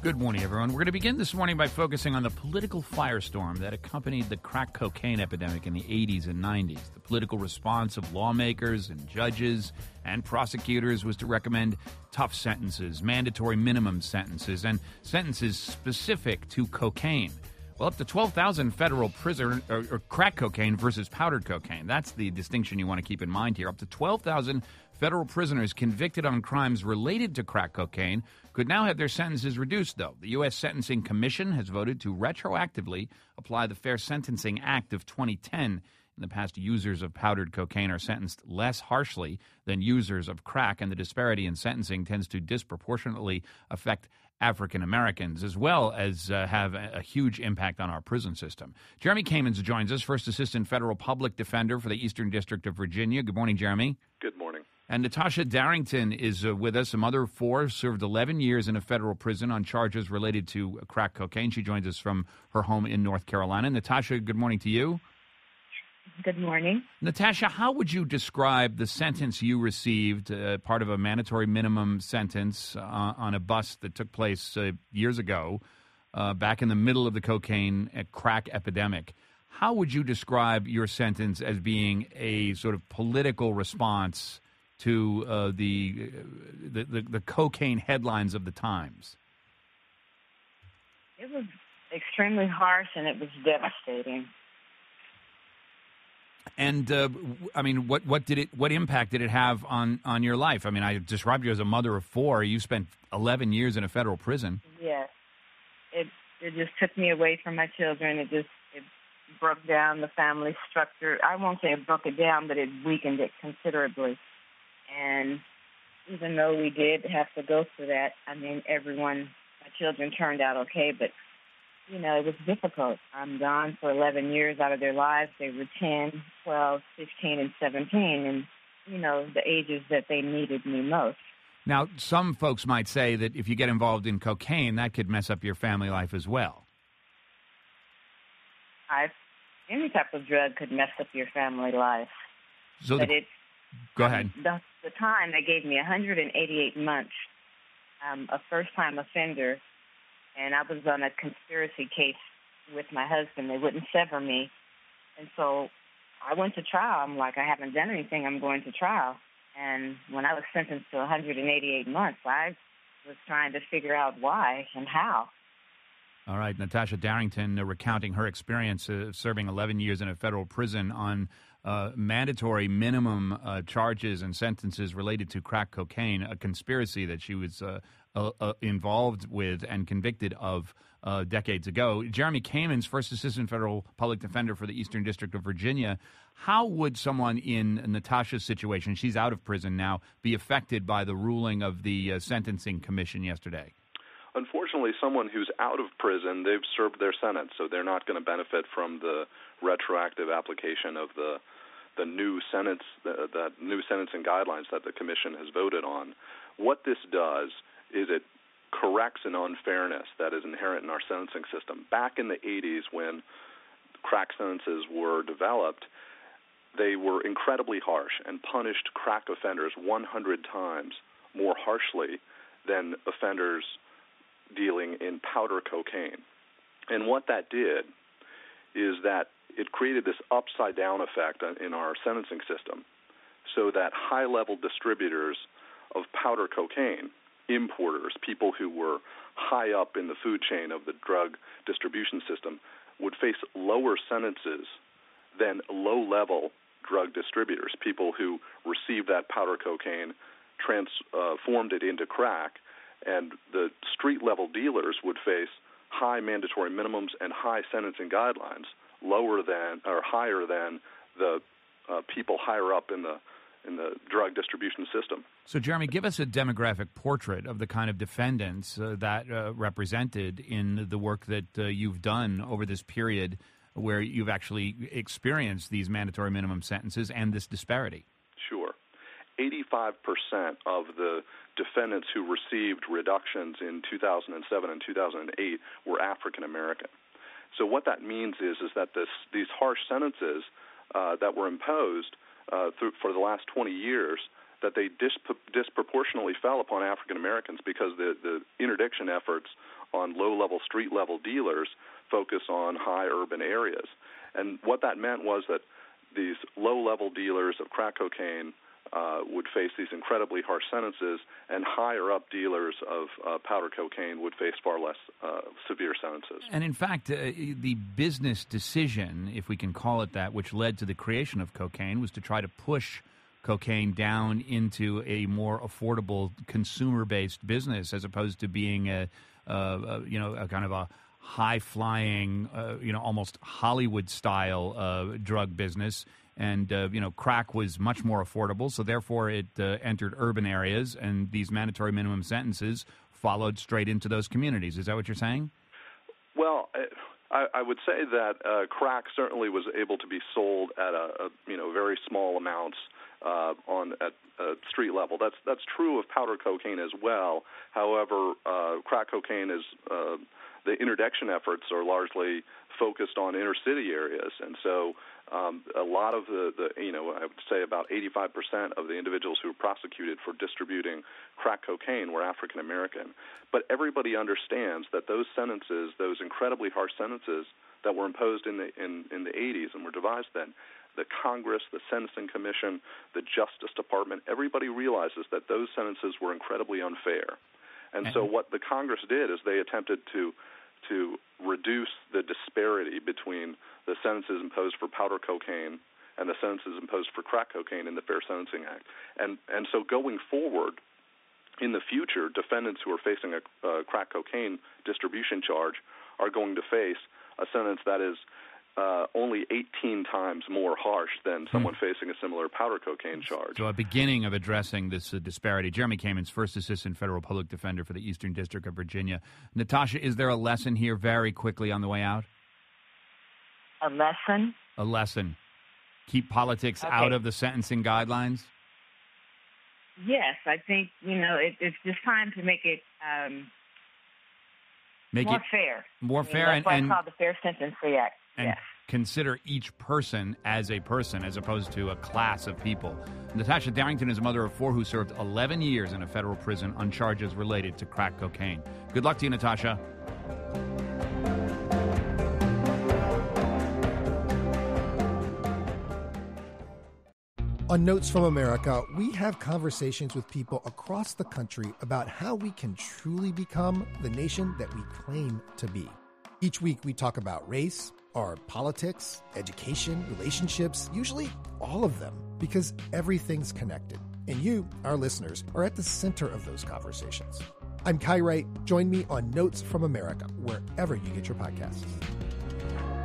Good morning, everyone. We're going to begin this morning by focusing on the political firestorm that accompanied the crack cocaine epidemic in the 80s and 90s. The political response of lawmakers and judges and prosecutors was to recommend tough sentences, mandatory minimum sentences, and sentences specific to cocaine. Well, up to 12,000 federal prison or crack cocaine versus powdered cocaine. That's the distinction you want to keep in mind here. Up to 12,000 federal prisoners convicted on crimes related to crack cocaine could now have their sentences reduced, though. The U.S. Sentencing Commission has voted to retroactively apply the Fair Sentencing Act of 2010. In the past, users of powdered cocaine are sentenced less harshly than users of crack, and the disparity in sentencing tends to disproportionately affect African Americans, as well as have a huge impact on our prison system. Jeremy Kamens joins us, First Assistant Federal Public Defender for the Eastern District of Virginia. Good morning, Jeremy. Good morning. And Natasha Darrington is with us, a mother of four, served 11 years in a federal prison on charges related to crack cocaine. She joins us from her home in North Carolina. Natasha, good morning to you. Good morning. Natasha, how would you describe the sentence you received, part of a mandatory minimum sentence on a bus that took place years ago, back in the middle of the cocaine crack epidemic? How would you describe your sentence as being a sort of political response to the cocaine headlines of the times? It was extremely harsh, and it was devastating. And I mean, what impact did it have on your life? I mean, I described you as a mother of four. You spent 11 years in a federal prison. Yes, it just took me away from my children. It broke down the family structure. I won't say it broke it down, but it weakened it considerably. And even though we did have to go through that, I mean, my children turned out okay, but, you know, it was difficult. I'm gone for 11 years out of their lives. They were 10, 12, 15, and 17, and, you know, the ages that they needed me most. Now, some folks might say that if you get involved in cocaine, that could mess up your family life as well. Any type of drug could mess up your family life. So go ahead. The time they gave me 188 months, a first-time offender, and I was on a conspiracy case with my husband. They wouldn't sever me, and so I went to trial. I'm like, I haven't done anything. I'm going to trial. And when I was sentenced to 188 months, I was trying to figure out why and how. All right, Natasha Darrington recounting her experience serving 11 years in a federal prison on mandatory minimum charges and sentences related to crack cocaine, a conspiracy that she was involved with and convicted of decades ago. Jeremy Kamens, First Assistant Federal Public Defender for the Eastern District of Virginia. How would someone in Natasha's situation, she's out of prison now, be affected by the ruling of the Sentencing Commission yesterday? Unfortunately, someone who's out of prison, they've served their sentence, so they're not going to benefit from the retroactive application of the new sentence, the new sentencing guidelines that the commission has voted on. What this does is it corrects an unfairness that is inherent in our sentencing system. Back in the 80s, when crack sentences were developed, they were incredibly harsh and punished crack offenders 100 times more harshly than offenders dealing in powder cocaine. And what that did is that it created this upside-down effect in our sentencing system so that high-level distributors of powder cocaine, importers, people who were high up in the food chain of the drug distribution system, would face lower sentences than low-level drug distributors, people who received that powder cocaine, transformed it into crack, and the street-level dealers would face high mandatory minimums and high sentencing guidelines, lower than or higher than the people higher up in the drug distribution system. So, Jeremy, give us a demographic portrait of the kind of defendants that represented in the work that you've done over this period where you've actually experienced these mandatory minimum sentences and this disparity. Sure. 85% of the defendants who received reductions in 2007 and 2008 were African American. So what that means is that these harsh sentences that were imposed for the last 20 years, that they disproportionately fell upon African Americans because the interdiction efforts on low-level, street-level dealers focus on high urban areas. And what that meant was that these low-level dealers of crack cocaine would face these incredibly harsh sentences, and higher-up dealers of powder cocaine would face far less severe sentences. And in fact, the business decision, if we can call it that, which led to the creation of cocaine, was to try to push cocaine down into a more affordable consumer-based business, as opposed to being a kind of a high-flying, almost Hollywood-style drug business. And, crack was much more affordable, so therefore it entered urban areas, and these mandatory minimum sentences followed straight into those communities. Is that what you're saying? Well, I would say that crack certainly was able to be sold at very small amounts at street level. That's true of powder cocaine as well. However, crack cocaine is the interdiction efforts are largely focused on inner city areas, and so a lot of I would say about 85% of the individuals who were prosecuted for distributing crack cocaine were African American. But everybody understands that those sentences, those incredibly harsh sentences that were imposed in the 80s and were devised then, the Congress, the Sentencing Commission, the Justice Department, everybody realizes that those sentences were incredibly unfair. And so what the Congress did is they attempted to reduce the disparity between the sentences imposed for powder cocaine and the sentences imposed for crack cocaine in the Fair Sentencing Act. And so going forward, in the future, defendants who are facing a crack cocaine distribution charge are going to face a sentence that is only 18 times more harsh than someone facing a similar powder cocaine charge. So a beginning of addressing this disparity. Jeremy Kamens, First Assistant Federal Public Defender for the Eastern District of Virginia. Natasha, is there a lesson here very quickly on the way out? A lesson? A lesson. Keep politics out of the sentencing guidelines? Yes, I think, it's just time to make it more fair. More fair. That's why it's called the Fair Sentencing Act. And yes. Consider each person as a person as opposed to a class of people. Natasha Darrington is a mother of 4 who served 11 years in a federal prison on charges related to crack cocaine. Good luck to you, Natasha. On Notes from America, we have conversations with people across the country about how we can truly become the nation that we claim to be. Each week we talk about race, our politics, education, relationships, usually all of them, because everything's connected. And you, our listeners, are at the center of those conversations. I'm Kai Wright. Join me on Notes from America, wherever you get your podcasts.